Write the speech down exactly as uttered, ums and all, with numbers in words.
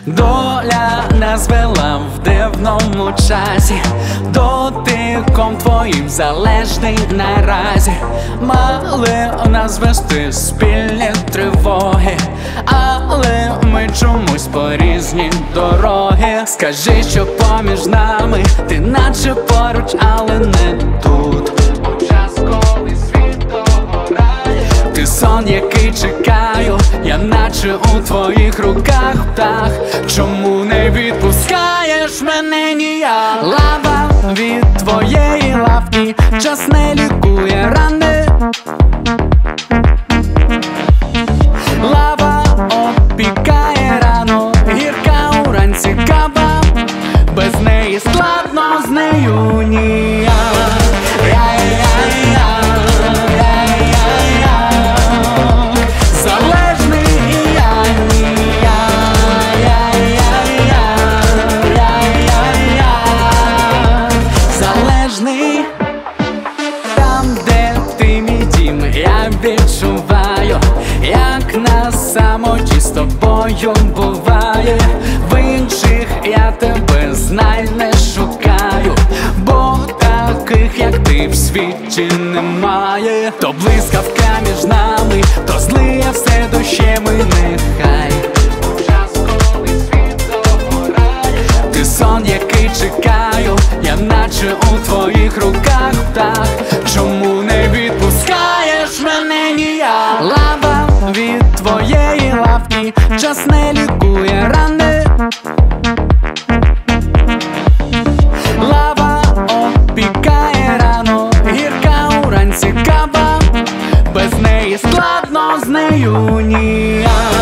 Доля нас вела в дивному часі, дотиком твоїм залежний наразі. Мали нас вести спільні тривоги, але ми чомусь по різні дороги. Скажи, що поміж нами, ти наче поруч, але не тут. У час, коли світ догорає, ти сон, який чекаю, я наче у твоїх руках птах. Чому не відпускаєш мене ніяк? Лава від твоєї лавки, час не лікує рани. Лава опікає рану, гірка уранці кава, без неї складно, з нею ніяк. Там, де ти мій дім, я відчуваю, як на самоті з тобою буває. В інших я тебе, знай, не шукаю, бо таких, як ти, в світі немає. То блискавка між нами, то злиє все дощем, і нехай у час, коли світ догорає, ти сон, який чекаю, я наче у твоїх руках птах. Чому не відпускаєш мене ніяк? Лава від твоєї лавки, час не лікує рани. Лава опікає рану, гірка уранці кава, без неї складно, з нею ніяк.